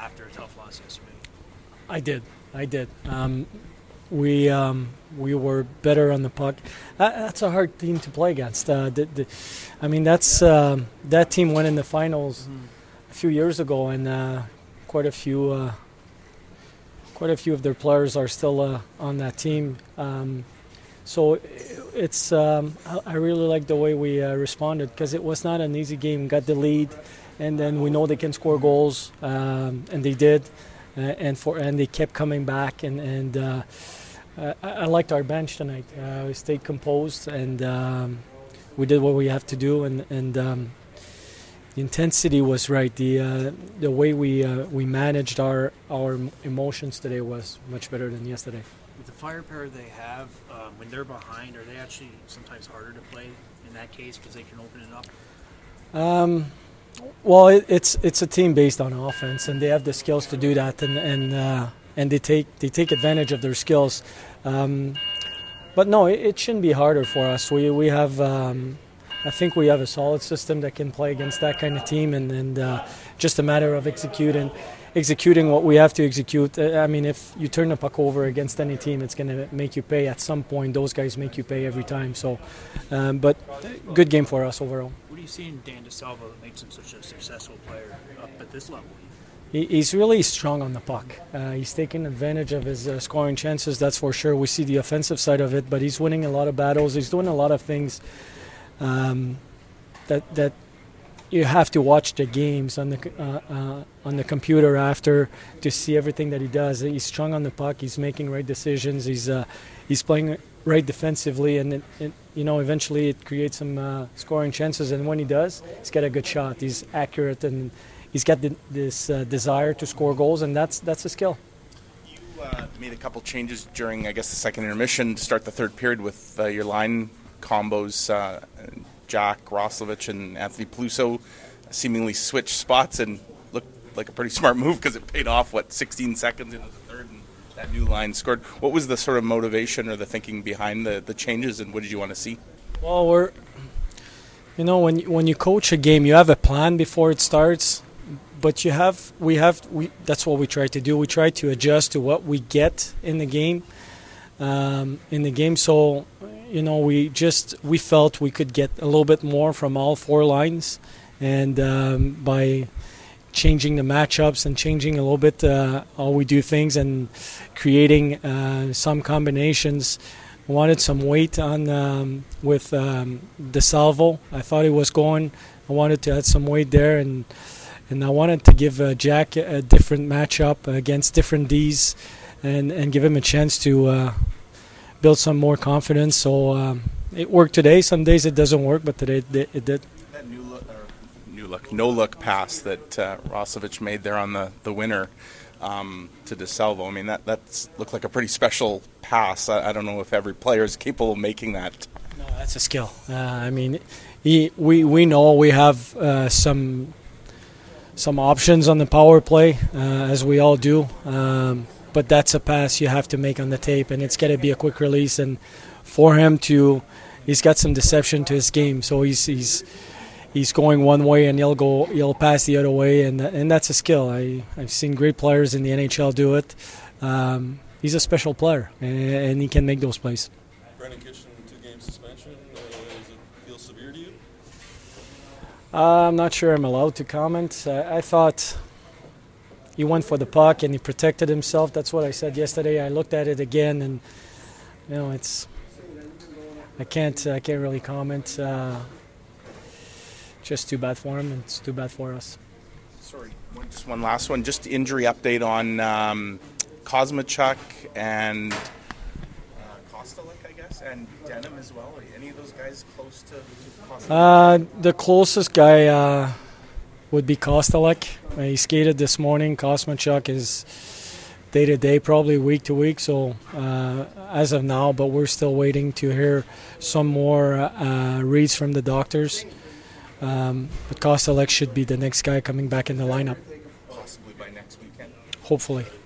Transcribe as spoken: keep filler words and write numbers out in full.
after a tough loss yesterday? I did. I did. Um, we um, we were better on the puck. That, that's a hard team to play against. Uh, the, the, I mean, that's um, that team went in the finals mm-hmm. a few years ago, and uh, quite a few uh, quite a few of their players are still uh, on that team. Um, so it's um, I really like the way we uh, responded, because it was not an easy game. Got the lead, and then we know they can score goals, um, and they did. Uh, and for and they kept coming back, and and uh, uh, I, I liked our bench tonight. Uh, we stayed composed, and um, we did what we have to do, and and um, the intensity was right. The uh, the way we uh, we managed our our emotions today was much better than yesterday. With the firepower they have, um, when they're behind, are they actually sometimes harder to play in that case because they can open it up? Um. Well, it, it's it's a team based on offense, and they have the skills to do that, and and uh, and they take they take advantage of their skills. Um, but no, it, it shouldn't be harder for us. We we have um, I think we have a solid system that can play against that kind of team, and and uh, just a matter of executing executing what we have to execute. I mean, if you turn the puck over against any team, it's going to make you pay at some point. Those guys make you pay every time. So, um, but good game for us overall. What do you see in Dan DeSalvo that makes him such a successful player up at this level? He, he's really strong on the puck. Uh, he's taking advantage of his uh, scoring chances, that's for sure. We see the offensive side of it, but he's winning a lot of battles. He's doing a lot of things um, that that you have to watch the games on the uh, uh, on the computer after to see everything that he does. He's strong on the puck. He's making right decisions. He's uh, he's playing right defensively, and it, it, you know, eventually it creates some uh, scoring chances. And when he does, he's got a good shot. He's accurate, and he's got the, this uh, desire to score goals, and that's that's a skill. You uh, made a couple changes during, I guess, the second intermission to start the third period with uh, your line combos. Uh, Jack Roslovic and Anthony Peluso seemingly switched spots and looked like a pretty smart move because it paid off, what, sixteen seconds into the third, and that new line scored. What was the sort of motivation or the thinking behind the, the changes, and what did you want to see? Well, we're, you know, when you, when you coach a game, you have a plan before it starts, but you have, we have, we that's what we try to do. We try to adjust to what we get in the game. Um, in the game, so you know, we just we felt we could get a little bit more from all four lines, and um, by changing the matchups and changing a little bit uh, how we do things and creating uh, some combinations, I wanted some weight on um, with um, DeSalvo. I thought he was going. I wanted to add some weight there, and and I wanted to give uh, Jack a different matchup against different Ds. And, and give him a chance to uh, build some more confidence. So um, it worked today. Some days it doesn't work, but today it, it did. That new look, or new look, no look pass that uh, Roslovic made there on the the winner um, to DeSalvo. I mean, that that's looked like a pretty special pass. I, I don't know if every player is capable of making that. No, that's a skill. Uh, I mean, he, we we know we have uh, some some options on the power play, uh, as we all do. Um, But that's a pass you have to make on the tape, and it's got to be a quick release. And for him to, he's got some deception to his game, so he's he's he's going one way and he'll go he'll pass the other way, and and that's a skill. I I've seen great players in the N H L do it. Um, he's a special player, and, and he can make those plays. Brendan Kitchen, two-game suspension. Uh, does it feel severe to you? Uh, I'm not sure I'm allowed to comment. Uh, I thought. He went for the puck and he protected himself. That's what I said yesterday. I looked at it again, and you know, it's. I can't. I can't really comment. Uh, just too bad for him, and it's too bad for us. Sorry, one, just one last one. Just injury update on um, Kosmachuk and uh, Kosteluk, I guess, and Denim as well. Are any of those guys close to, to Kosteluk? Uh, the closest guy. Uh, would be Kosteluk. Uh, he skated this morning. Kosmachuk is day-to-day, probably week-to-week, so uh, as of now, but we're still waiting to hear some more uh, reads from the doctors. Um, but Kosteluk should be the next guy coming back in the lineup. Possibly by next weekend. Hopefully.